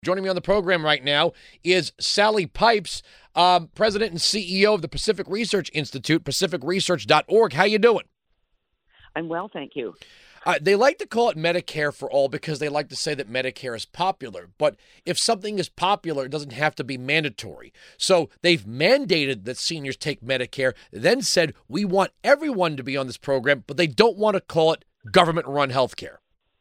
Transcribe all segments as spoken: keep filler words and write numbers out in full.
Joining me on the program right now is Sally Pipes, um, President and C E O of the Pacific Research Institute, pacific research dot org. How you doing? I'm well, thank you. Uh, they like to call it Medicare for All because they like to say that Medicare is popular. But if something is popular, it doesn't have to be mandatory. So they've mandated that seniors take Medicare, then said, we want everyone to be on this program, but they don't want to call it government-run health care.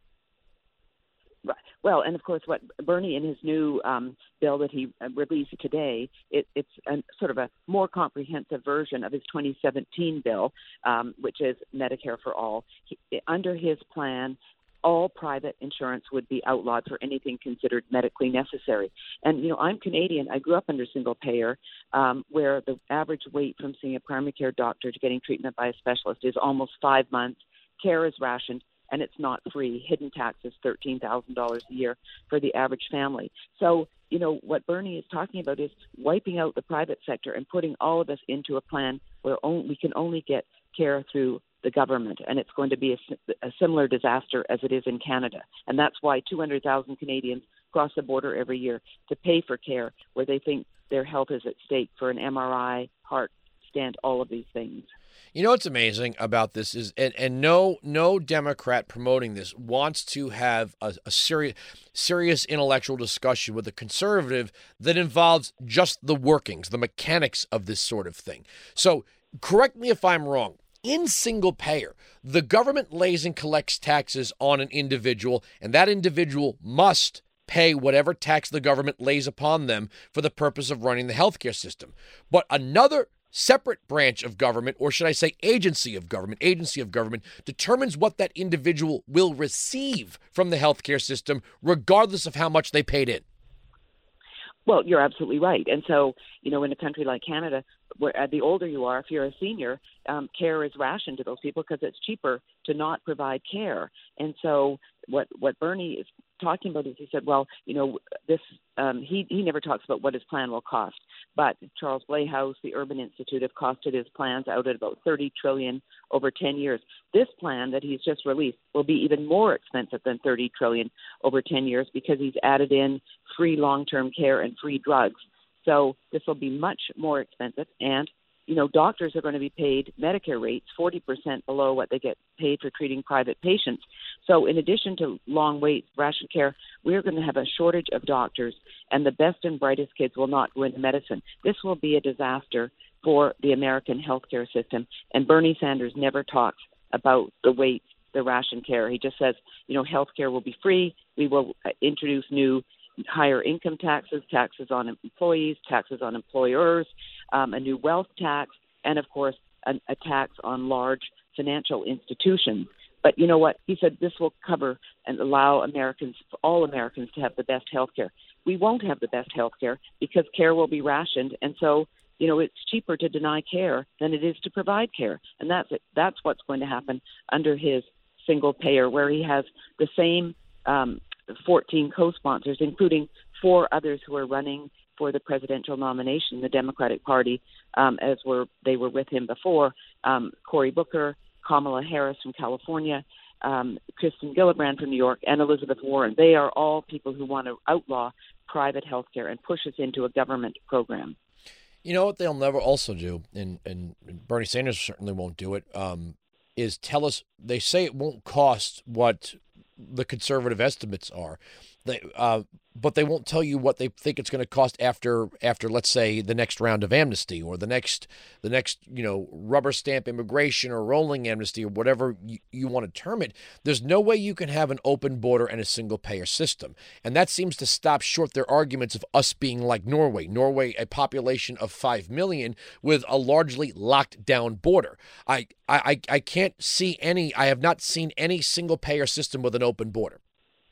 Well, and of course, what Bernie in his new um, bill that he released today, it, it's a, sort of a more comprehensive version of his twenty seventeen bill, um, which is Medicare for All. He, under his plan, all private insurance would be outlawed for anything considered medically necessary. And, you know, I'm Canadian. I grew up under single payer, um, where the average wait from seeing a primary care doctor to getting treatment by a specialist is almost five months. Care is rationed, and it's not free. Hidden tax is thirteen thousand dollars a year for the average family. So, you know, what Bernie is talking about is wiping out the private sector and putting all of us into a plan where only, we can only get care through the government, and it's going to be a, a similar disaster as it is in Canada. And that's why two hundred thousand Canadians cross the border every year to pay for care where they think their health is at stake for an M R I, heart stent, all of these things. You know what's amazing about this is, and, and no no Democrat promoting this wants to have a, a serious serious intellectual discussion with a conservative that involves just the workings, the mechanics of this sort of thing. So correct me if I'm wrong. In single payer, the government lays and collects taxes on an individual, and that individual must pay whatever tax the government lays upon them for the purpose of running the healthcare system. But another separate branch of government, or should I say agency of government, agency of government, determines what that individual will receive from the healthcare system, regardless of how much they paid in. Well, you're absolutely right. And so, you know, in a country like Canada, where uh, the older you are, if you're a senior, um, care is rationed to those people because it's cheaper to not provide care. And so what, what Bernie is talking about is he said, well, you know, this um, he, he never talks about what his plan will cost. But Charles Blehaus, the Urban Institute, have costed his plans out at about thirty trillion dollars over ten years. This plan that he's just released will be even more expensive than thirty trillion dollars over ten years because he's added in free long-term care and free drugs. So this will be much more expensive. And, you know, doctors are going to be paid Medicare rates forty percent below what they get paid for treating private patients. So in addition to long waits, ration care, we're going to have a shortage of doctors, and the best and brightest kids will not go into medicine. This will be a disaster for the American healthcare system. And Bernie Sanders never talks about the waits, the ration care. He just says, you know, healthcare will be free. We will introduce new higher income taxes, taxes on employees, taxes on employers, um, a new wealth tax, and, of course, a, a tax on large financial institutions. But you know what? He said this will cover and allow Americans, all Americans, to have the best health care. We won't have the best health care because care will be rationed. And so, you know, it's cheaper to deny care than it is to provide care. And that's it. That's what's going to happen under his single payer, where he has the same um, fourteen co-sponsors, including four others who are running for the presidential nomination in the Democratic Party, um, as were they were with him before, um, Cory Booker, Kamala Harris from California, um, Kristen Gillibrand from New York, and Elizabeth Warren. They are all people who want to outlaw private health care and push us into a government program. You know what they'll never also do, and, and Bernie Sanders certainly won't do it, um, is tell us, they say it won't cost what the conservative estimates are. They, uh, but they won't tell you what they think it's going to cost after, after, let's say, the next round of amnesty or the next, the next, you know, rubber stamp immigration or rolling amnesty or whatever you, you want to term it. There's no way you can have an open border and a single payer system. And that seems to stop short their arguments of us being like Norway. Norway, a population of five million with a largely locked down border. I, I, I can't see any, I have not seen any single payer system with an open border.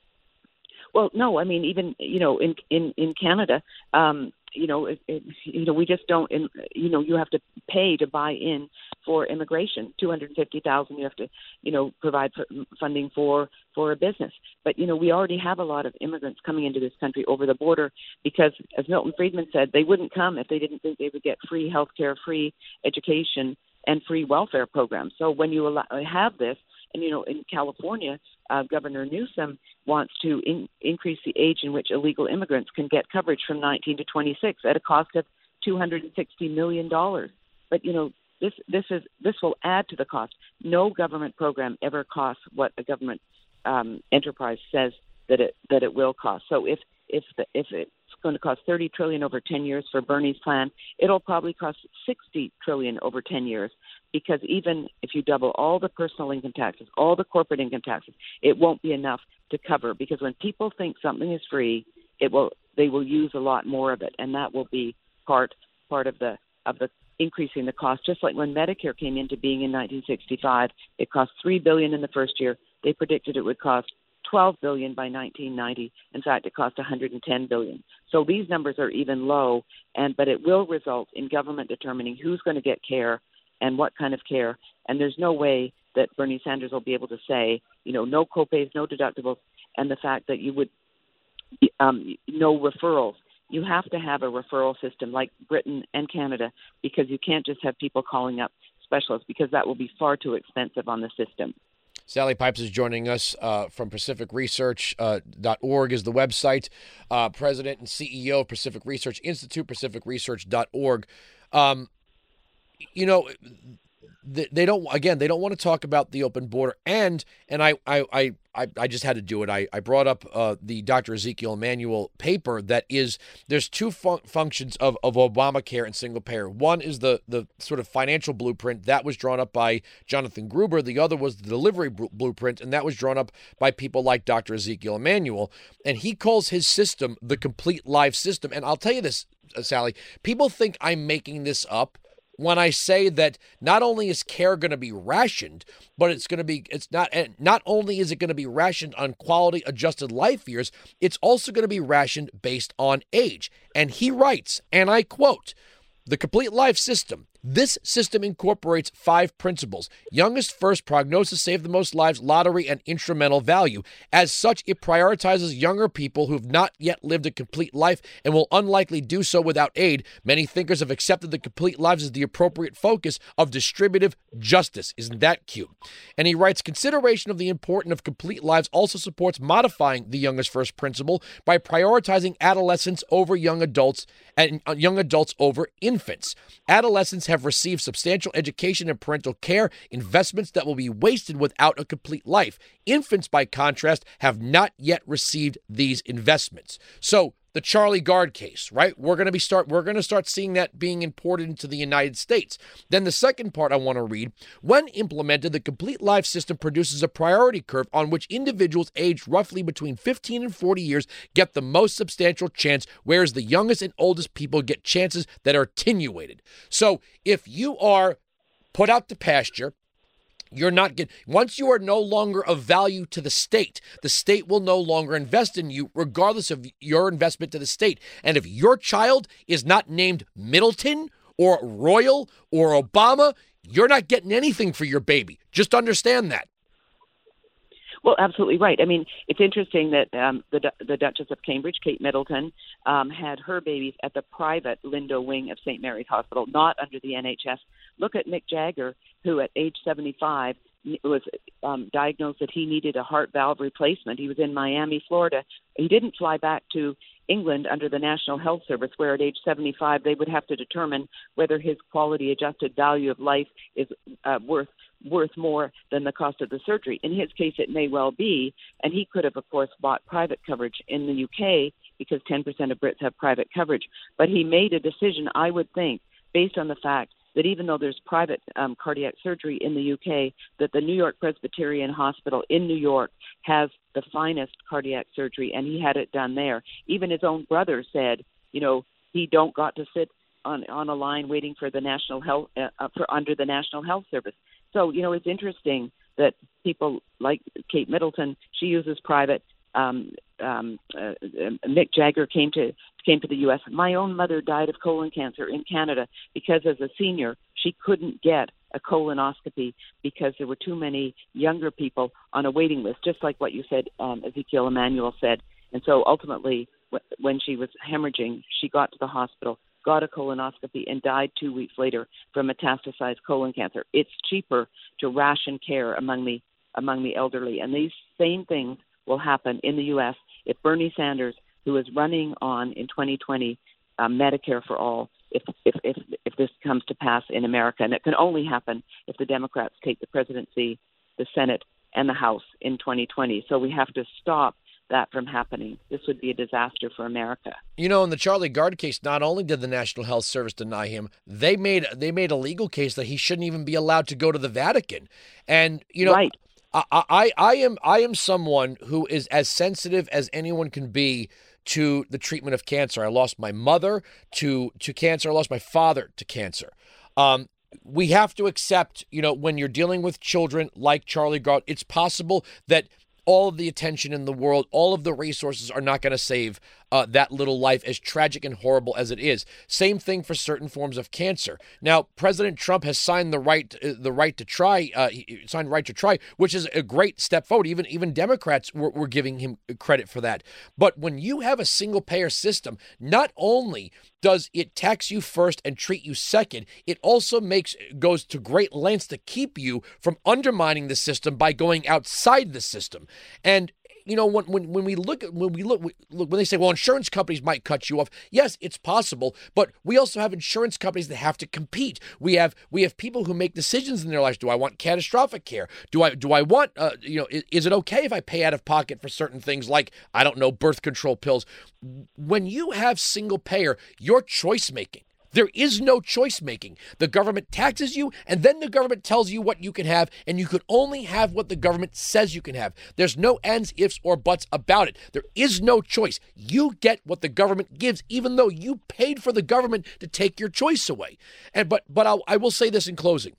Well, no, I mean, even, you know, in in, in Canada, um, you know, it, it, you know, we just don't, in, you know, you have to pay to buy in for immigration, two hundred fifty thousand dollars you have to, you know, provide for funding for, for a business. But, you know, we already have a lot of immigrants coming into this country over the border because, as Milton Friedman said, they wouldn't come if they didn't think they would get free health care, free education, and free welfare programs. So when you allow, have this, And, you know, in California, uh, Governor Newsom wants to in, increase the age in which illegal immigrants can get coverage from nineteen to twenty-six at a cost of two hundred sixty million dollars. But, you know, this this is this will add to the cost. No government program ever costs what a government um, enterprise says that it that it will cost. So if if the, if it's going to cost thirty trillion dollars over ten years for Bernie's plan, it'll probably cost sixty trillion dollars over ten years, because even if you double all the personal income taxes, all the corporate income taxes, it won't be enough to cover, because when people think something is free, it will they will use a lot more of it, and that will be part part of the of the increasing the cost. Just like when Medicare came into being in nineteen sixty-five, it cost three billion dollars in the first year. They predicted it would cost twelve billion dollars by nineteen ninety. In fact, it cost one hundred ten billion dollars. So these numbers are even low, and but it will result in government determining who's going to get care and what kind of care. And there's no way that Bernie Sanders will be able to say, you know, no copays, no deductibles, and the fact that you would um, no referrals. You have to have a referral system like Britain and Canada, because you can't just have people calling up specialists, because that will be far too expensive on the system. Sally Pipes is joining us uh, from Pacific Research dot org is the website, uh, president and C E O of Pacific Research Institute, pacific research dot org. Um, you know, they, they don't, again, they don't want to talk about the open border. And and I I, I, I just had to do it. I, I brought up uh, the Doctor Ezekiel Emanuel paper that is, there's two fun- functions of, of Obamacare and single payer. One is the, the sort of financial blueprint that was drawn up by Jonathan Gruber. The other was the delivery bl- blueprint, and that was drawn up by people like Doctor Ezekiel Emanuel. And he calls his system the complete life system. And I'll tell you this, uh, Sally, people think I'm making this up when I say that not only is care going to be rationed, but it's going to be, it's not, not only is it going to be rationed on quality adjusted life years, it's also going to be rationed based on age. And he writes, and I quote, "The complete life system. This system incorporates five principles: youngest first, prognosis, save the most lives, lottery, and instrumental value. As such, it prioritizes younger people who have not yet lived a complete life and will unlikely do so without aid. Many thinkers have accepted the complete lives as the appropriate focus of distributive justice." Isn't that cute? And he writes, "Consideration of the importance of complete lives also supports modifying the youngest first principle by prioritizing adolescents over young adults and uh, young adults over infants. Adolescents have received substantial education and parental care, investments that will be wasted without a complete life. Infants, by contrast, have not yet received these investments." So the Charlie Gard case, right? We're going to be start we're going to start seeing that being imported into the United States. Then the second part I want to read: "When implemented, the complete life system produces a priority curve on which individuals aged roughly between fifteen and forty years get the most substantial chance, whereas the youngest and oldest people get chances that are attenuated." So if you are put out to pasture, you're not getting, once you are no longer of value to the state, the state will no longer invest in you, regardless of your investment to the state. And if your child is not named Middleton or Royal or Obama, you're not getting anything for your baby. Just understand that. Well, absolutely right. I mean, it's interesting that um, the the Duchess of Cambridge, Kate Middleton, um, had her babies at the private Lindo wing of Saint Mary's Hospital, not under the N H S. Look at Mick Jagger, who at age seventy-five was um, diagnosed that he needed a heart valve replacement. He was in Miami, Florida. He didn't fly back to England under the National Health Service, where at age seventy-five they would have to determine whether his quality adjusted value of life is uh, worth worth more than the cost of the surgery. In his case, it may well be, and he could have, of course, bought private coverage in the U K, because ten percent of Brits have private coverage. But he made a decision, I would think, based on the fact that even though there's private um, cardiac surgery in the U K, that the New York Presbyterian Hospital in New York has the finest cardiac surgery, and he had it done there. Even his own brother said, you know, he don't got to sit on on a line waiting for the national health uh, for under the National Health Service. So, you know, it's interesting that people like Kate Middleton, she uses private. Um, um, uh, Mick Jagger came to came to the U S My own mother died of colon cancer in Canada because, as a senior, she couldn't get a colonoscopy because there were too many younger people on a waiting list, just like what you said, um, Ezekiel Emanuel said. And so ultimately, w- when she was hemorrhaging, she got to the hospital, got a colonoscopy, and died two weeks later from metastasized colon cancer. It's cheaper to ration care among the among the elderly. And these same things will happen in the U S if Bernie Sanders, who is running on in twenty twenty uh, Medicare for all, if, if if if this comes to pass in America. And it can only happen if the Democrats take the presidency, the Senate, and the House in twenty twenty. So we have to stop that from happening. This would be a disaster for America. You know, in the Charlie Gard case, not only did the National Health Service deny him, they made they made a legal case that he shouldn't even be allowed to go to the Vatican. And, you know, right. I, I, I am I am someone who is as sensitive as anyone can be to the treatment of cancer. I lost my mother to to cancer. I lost my father to cancer. Um, we have to accept, you know, when you're dealing with children like Charlie Gard, it's possible that all of the attention in the world, all of the resources are not going to save uh, that little life, as tragic and horrible as it is. Same thing for certain forms of cancer. Now, President Trump has signed the right, uh, the right to try, uh, he signed right to try, which is a great step forward. Even even Democrats were, were giving him credit for that. But when you have a single payer system, not only does it tax you first and treat you second, it also makes goes to great lengths to keep you from undermining the system by going outside the system. And you know, when when when we look at when we look, we, look when they say, well, insurance companies might cut you off. Yes, it's possible, but we also have insurance companies that have to compete. We have we have people who make decisions in their lives. Do I want catastrophic care? Do I do I want uh, you know? Is, is it okay if I pay out of pocket for certain things like, I don't know, birth control pills? When you have single payer, you're choice making. There is no choice making. The government taxes you, and then the government tells you what you can have, and you can only have what the government says you can have. There's no ands, ifs, or buts about it. There is no choice. You get what the government gives, even though you paid for the government to take your choice away. And but but I'll, I will say this in closing.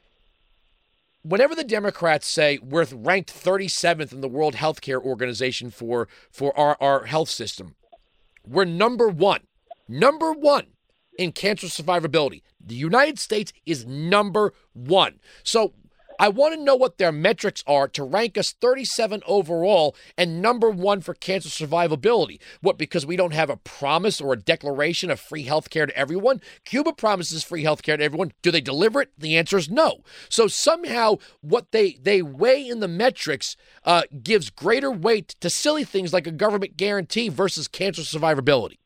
Whenever the Democrats say we're ranked thirty-seventh in the World Healthcare Organization for for our, our health system, we're number one, number one. in cancer survivability. The United States is number one. So I want to know what their metrics are to rank us thirty-seven overall and number one for cancer survivability. What, because we don't have a promise or a declaration of free health care to everyone? Cuba promises free health care to everyone. Do they deliver it? The answer is no. So somehow what they, they weigh in the metrics uh, gives greater weight to silly things like a government guarantee versus cancer survivability.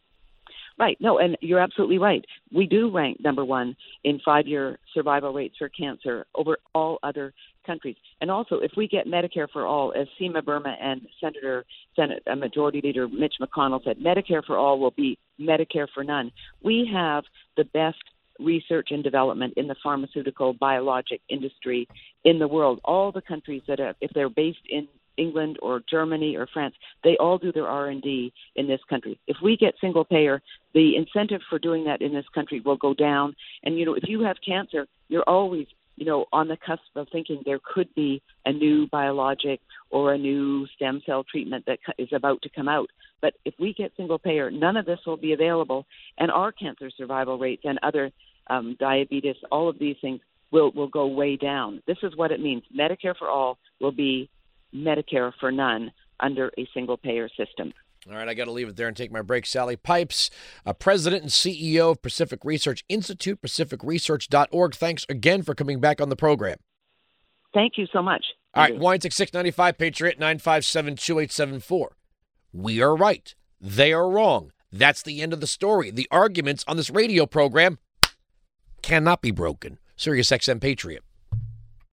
Right. No, and you're absolutely right. We do rank number one in five-year survival rates for cancer over all other countries. And also, if we get Medicare for all, as Seema Verma and Senator Senate uh, Majority Leader Mitch McConnell said, Medicare for all will be Medicare for none. We have the best research and development in the pharmaceutical biologic industry in the world. All the countries that have, if they're based in England or Germany or France, they all do their R and D in this country. If we get single payer, the incentive for doing that in this country will go down. And, you know, if you have cancer, you're always, you know, on the cusp of thinking there could be a new biologic or a new stem cell treatment that is about to come out. But if we get single payer, none of this will be available. And our cancer survival rates and other um, diabetes, all of these things will, will go way down. This is what it means. Medicare for all will be Medicare for none under a single-payer system. All right, I got to leave it there and take my break. Sally Pipes, uh, President and C E O of Pacific Research Institute, pacific research dot org. Thanks again for coming back on the program. Thank you so much. All right, Wine six ninety-five, Patriot nine five seven, two eight seven four. We are right. They are wrong. That's the end of the story. The arguments on this radio program cannot be broken. Sirius X M Patriot.